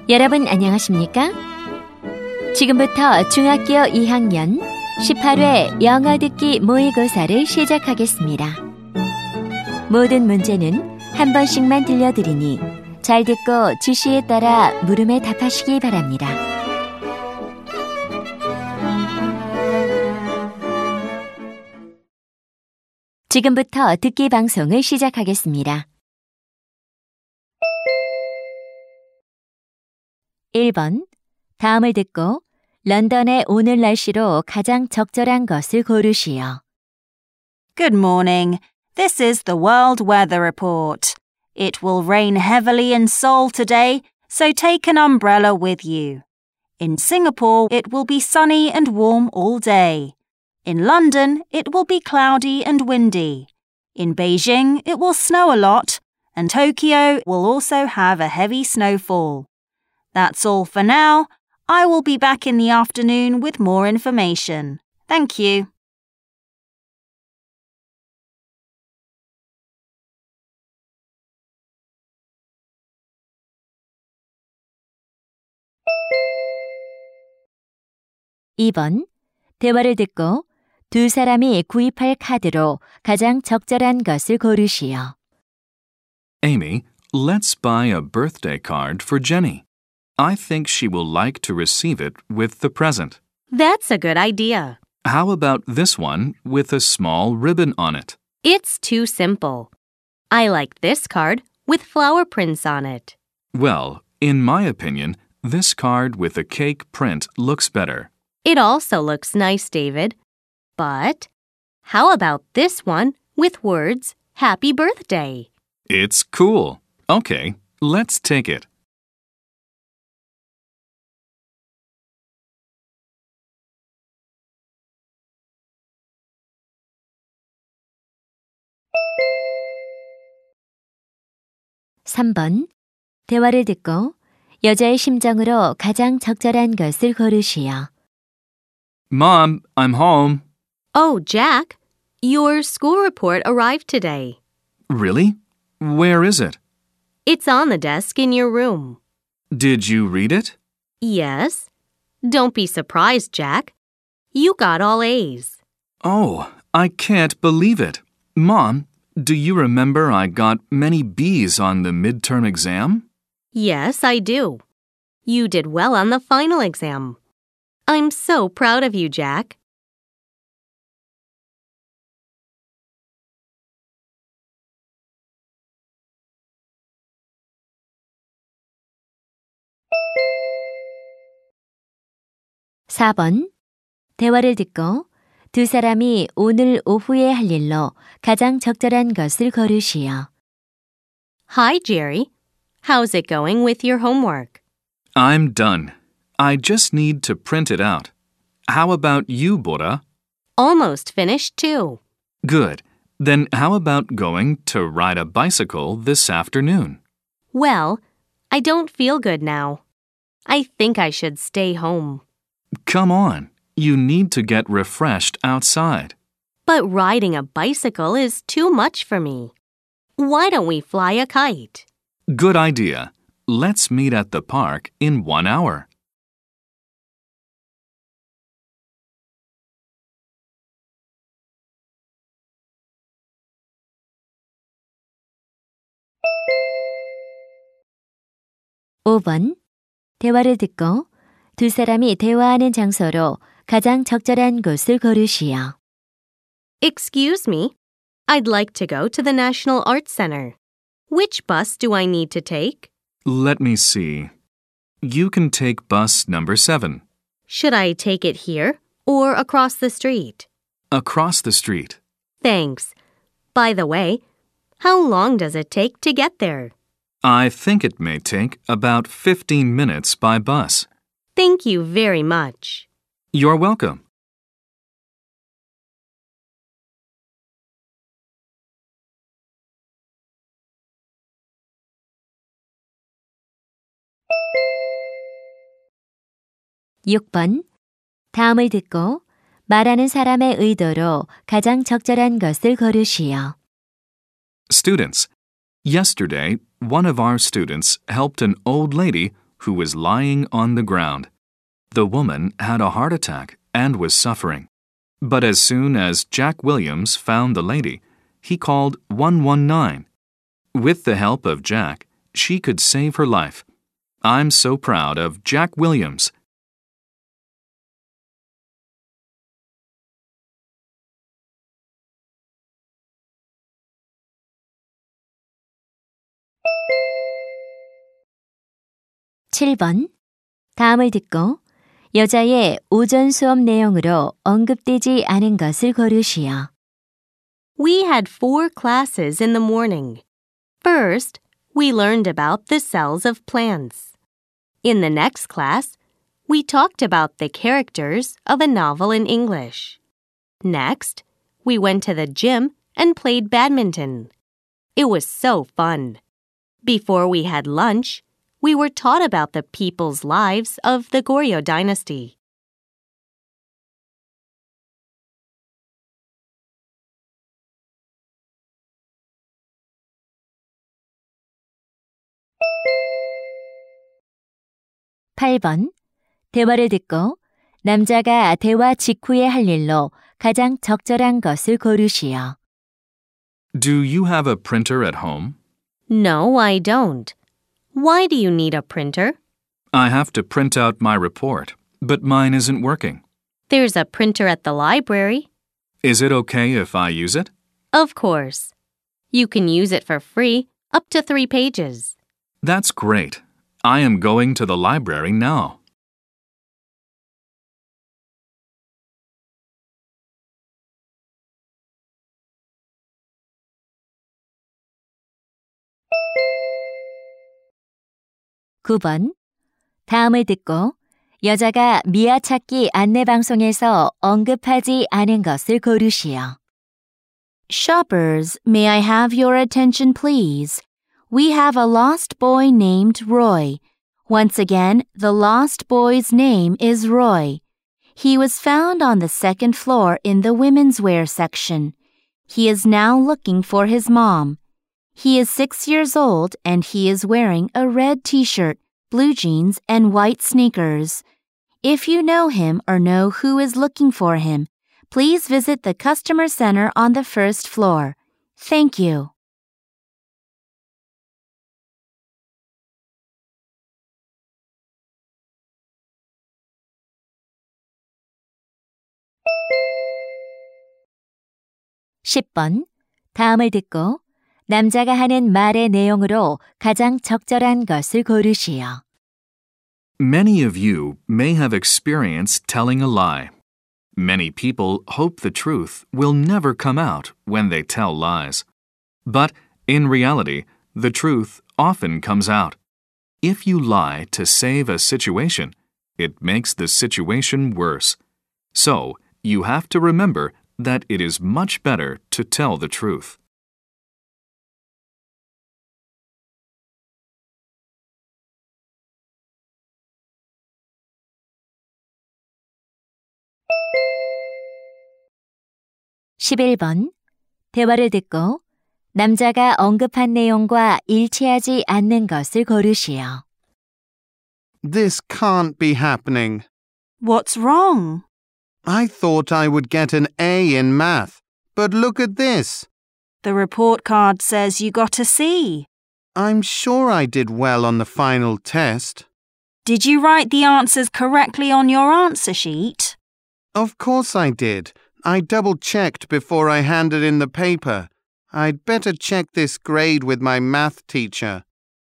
여러분 안녕하십니까? 지금부터 중학교 2학년 18회 영어 듣기 모의고사를 시작하겠습니다. 모든 문제는 한 번씩만 들려드리니 잘 듣고 지시에 따라 물음에 답하시기 바랍니다. 지금부터 듣기 방송을 시작하겠습니다. 1번, 다음을 듣고 런던의 오늘 날씨로 가장 적절한 것을 고르시오. Good morning. This is the World Weather Report. It will rain heavily in Seoul today, so take an umbrella with you. In Singapore, it will be sunny and warm all day. In London, it will be cloudy and windy. In Beijing, it will snow a lot, and Tokyo will also have a heavy snowfall. That's all for now. I will be back in the afternoon with more information. Thank you. (2번) 대화를 듣고 두 사람이 구입할 카드로 가장 적절한 것을 고르시오. Amy, let's buy a birthday card for Jenny. I think she will like to receive it with the present. That's a good idea. How about this one with a small ribbon on it? It's too simple. I like this card with flower prints on it. Well, in my opinion, this card with a cake print looks better. It also looks nice, David. But how about this one with words, Happy Birthday? It's cool. Okay, let's take it. (3번) 대화를 듣고 여자의 심정으로 가장 적절한 것을 고르시오. Mom, I'm home. Oh, Jack, your school report arrived today. Really? Where is it? It's on the desk in your room. Did you read it? Yes. Don't be surprised, Jack. You got all A's. Oh, I can't believe it. Mom, do you remember I got many B's on the midterm exam? Yes, I do. You did well on the final exam. I'm so proud of you, Jack. (4번) 대화를 듣고 두 사람이 오늘 오후에 할 일로 가장 적절한 것을 고르시오. Hi, Jerry. How's it going with your homework? I'm done. I just need to print it out. How about you, Bora? Almost finished, too. Good. Then how about going to ride a bicycle this afternoon? Well, I don't feel good now. I think I should stay home. Come on. You need to get refreshed outside. But riding a bicycle is too much for me. Why don't we fly a kite? Good idea. Let's meet at the park in 1 hour. (5번) 대화를 듣고 두 사람이 대화하는 장소로 가장 적절한 곳을 고르시오. Excuse me. I'd like to go to the National Arts Center. Which bus do I need to take? Let me see. You can take bus number 7. Should I take it here or across the street? Across the street. Thanks. By the way, how long does it take to get there? I think it may take about 15 minutes by bus. Thank you very much. You're welcome. (6번) 다음을 듣고 말하는 사람의 의도로 가장 적절한 것을 고르시오. Students, yesterday, one of our students helped an old lady who was lying on the ground. The woman had a heart attack and was suffering. But as soon as Jack Williams found the lady, he called 119. With the help of Jack, she could save her life. I'm so proud of Jack Williams. (7번) 다음을 듣고 여자의 오전 수업 내용으로 언급되지 않은 것을 고르시오. We had 4 classes in the morning. First, we learned about the cells of plants. In the next class, we talked about the characters of a novel in English. Next, we went to the gym and played badminton. It was so fun. Before we had lunch, we were taught about the people's lives of the Goryeo dynasty. (8번) 대화를 듣고 남자가 대화 직후에 할 일로 가장 적절한 것을 고르시오. Do you have a printer at home? No, I don't. Why do you need a printer? I have to print out my report, but mine isn't working. There's a printer at the library. Is it okay if I use it? Of course. You can use it for free, up to 3 pages. That's great. I am going to the library now. (9번) 다음을 듣고 여자가 미아 찾기 안내 방송에서 언급하지 않은 것을 고르시오. Shoppers, may I have your attention, please? We have a lost boy named Roy. Once again, the lost boy's name is Roy. He was found on the 2nd floor in the women's wear section. He is now looking for his mom. He is 6 years old and he is wearing a red t-shirt, blue jeans, and white sneakers. If you know him or know who is looking for him, please visit the customer center on the 1st floor. Thank you. (10번) 다음을 듣고 남자가 하는 말의 내용으로 가장 적절한 것을 고르시오. Many of you may have experienced telling a lie. Many people hope the truth will never come out when they tell lies. But in reality, the truth often comes out. If you lie to save a situation, it makes the situation worse. So, you have to remember that it is much better to tell the truth. (11번) 대화를 듣고 남자가 언급한 내용과 일치하지 않는 것을 고르시오. This can't be happening. What's wrong? I thought I would get an A in math, but look at this. The report card says you got a C. I'm sure I did well on the final test. Did you write the answers correctly on your answer sheet? Of course I did. I double-checked before I handed in the paper. I'd better check this grade with my math teacher.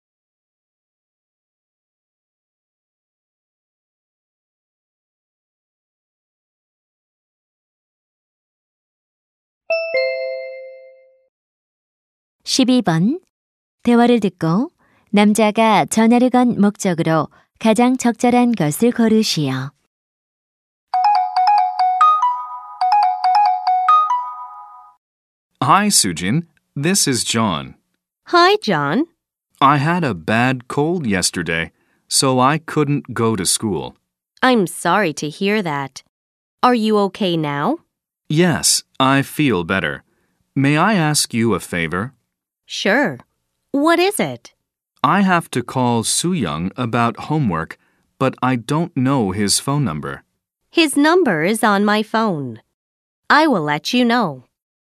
(12번) 대화를 듣고 남자가 전화를 건 목적으로 가장 적절한 것을 고르시오. Hi, Sujin. This is John. Hi, John. I had a bad cold yesterday, so I couldn't go to school. I'm sorry to hear that. Are you okay now? Yes, I feel better. May I ask you a favor? Sure. What is it? I have to call Soo-young about homework, but I don't know his phone number. His number is on my phone. I will let you know.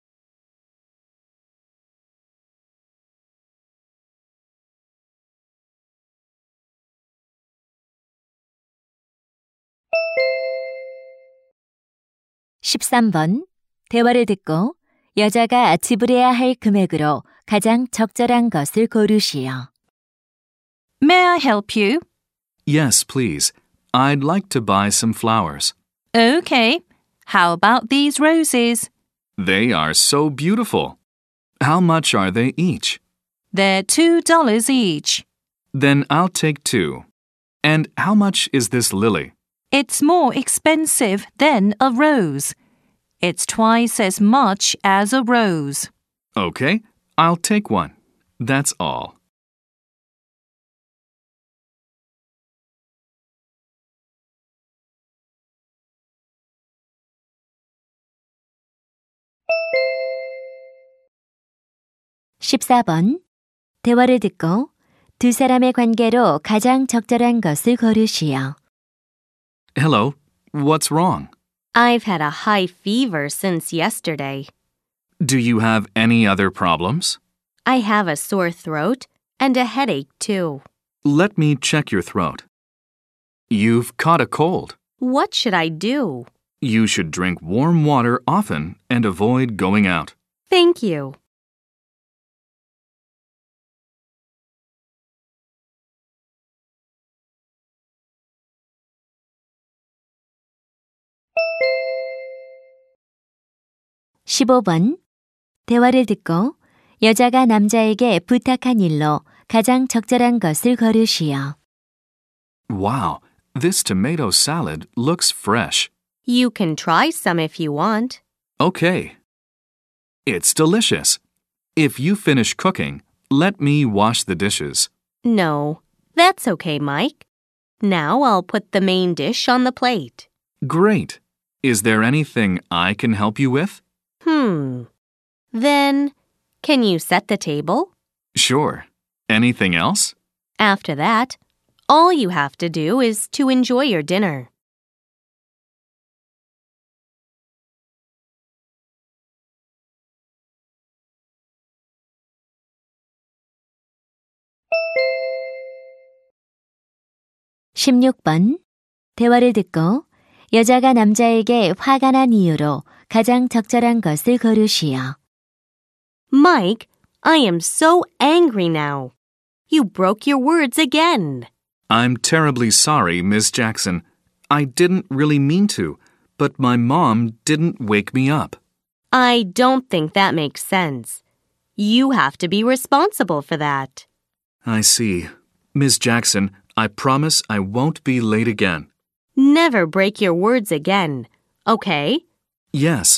(13번) 대화를 듣고 여자가 지불해야 할 금액으로 가장 적절한 것을 고르시오. May I help you? Yes, please. I'd like to buy some flowers. Okay. How about these roses? They are so beautiful. How much are they each? They're $2 each. Then I'll take 2. And how much is this lily? It's more expensive than a rose. It's twice as much as a rose. Okay, I'll take 1. That's all. (14번) 대화를 듣고 두 사람의 관계로 가장 적절한 것을 고르시오. Hello, what's wrong? I've had a high fever since yesterday. Do you have any other problems? I have a sore throat and a headache too. Let me check your throat. You've caught a cold. What should I do? You should drink warm water often and avoid going out. Thank you. (15번) 대화를 듣고 여자가 남자에게 부탁한 일로 가장 적절한 것을 고르시오. Wow, this tomato salad looks fresh. You can try some if you want. Okay. It's delicious. If you finish cooking, let me wash the dishes. No, that's okay, Mike. Now I'll put the main dish on the plate. Great. Is there anything I can help you with? Then, can you set the table? Sure. Anything else? After that, all you have to do is to enjoy your dinner. (16번) 대화를 듣고 여자가 남자에게 화가 난 이유로 가장 적절한 것을 고르시오. Mike, I am so angry now. You broke your words again. I'm terribly sorry, Miss Jackson. I didn't really mean to, but my mom didn't wake me up. I don't think that makes sense. You have to be responsible for that. I see. Miss Jackson, I promise I won't be late again. Never break your words again, okay? Yes.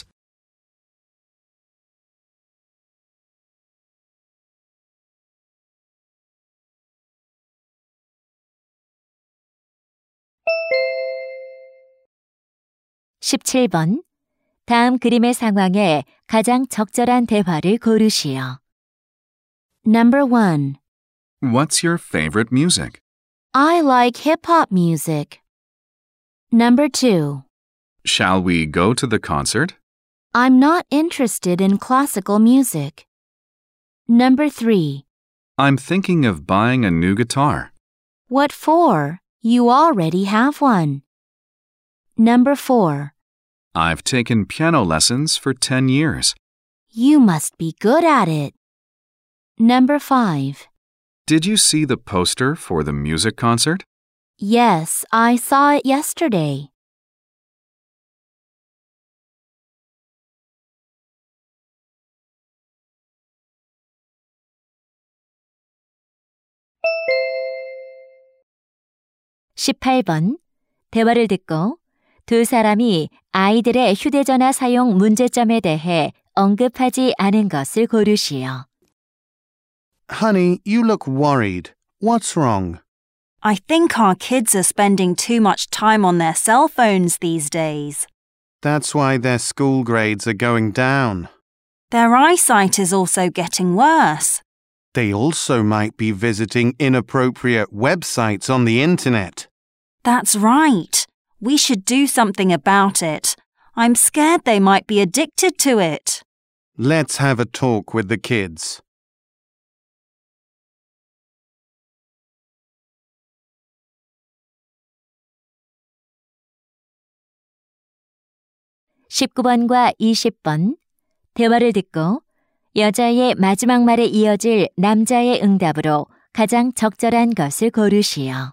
(17번) 다음 그림의 상황에 가장 적절한 대화를 고르시오. Number 1. What's your favorite music? I like hip-hop music. Number 2. Shall we go to the concert? I'm not interested in classical music. Number 3. I'm thinking of buying a new guitar. What for? You already have one. Number 4. I've taken piano lessons for 10 years. You must be good at it. Number 5. Did you see the poster for the music concert? Yes, I saw it yesterday. (18번) 대화를 듣고 두 사람이 아이들의 휴대전화 사용 문제점에 대해 언급하지 않은 것을 고르시오. Honey, you look worried. What's wrong? I think our kids are spending too much time on their cell phones these days. That's why their school grades are going down. Their eyesight is also getting worse. They also might be visiting inappropriate websites on the internet. That's right. We should do something about it. I'm scared they might be addicted to it. Let's have a talk with the kids. (19번과 20번) 대화를 듣고 여자의 마지막 말에 이어질 남자의 응답으로 가장 적절한 것을 고르시오.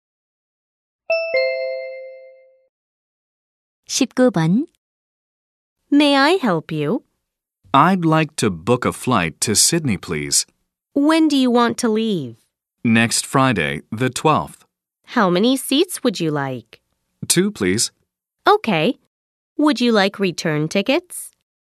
19번 May I help you? I'd like to book a flight to Sydney, please. When do you want to leave? Next Friday, the 12th. How many seats would you like? 2, please. Okay. Would you like return tickets?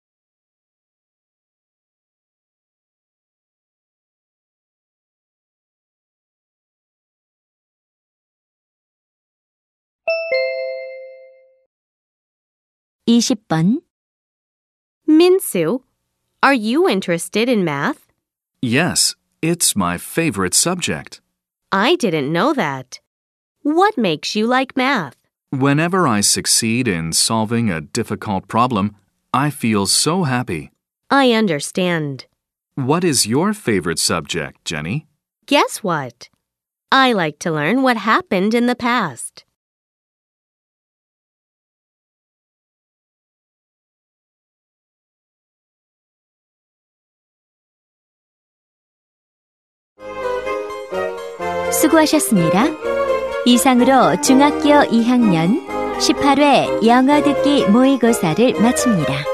(20번) Minsu, are you interested in math? Yes, it's my favorite subject. I didn't know that. What makes you like math? Whenever I succeed in solving a difficult problem, I feel so happy. I understand. What is your favorite subject, Jenny? Guess what? I like to learn what happened in the past. 수고하셨습니다. 이상으로 중학교 2학년 18회 영어 듣기 모의고사를 마칩니다.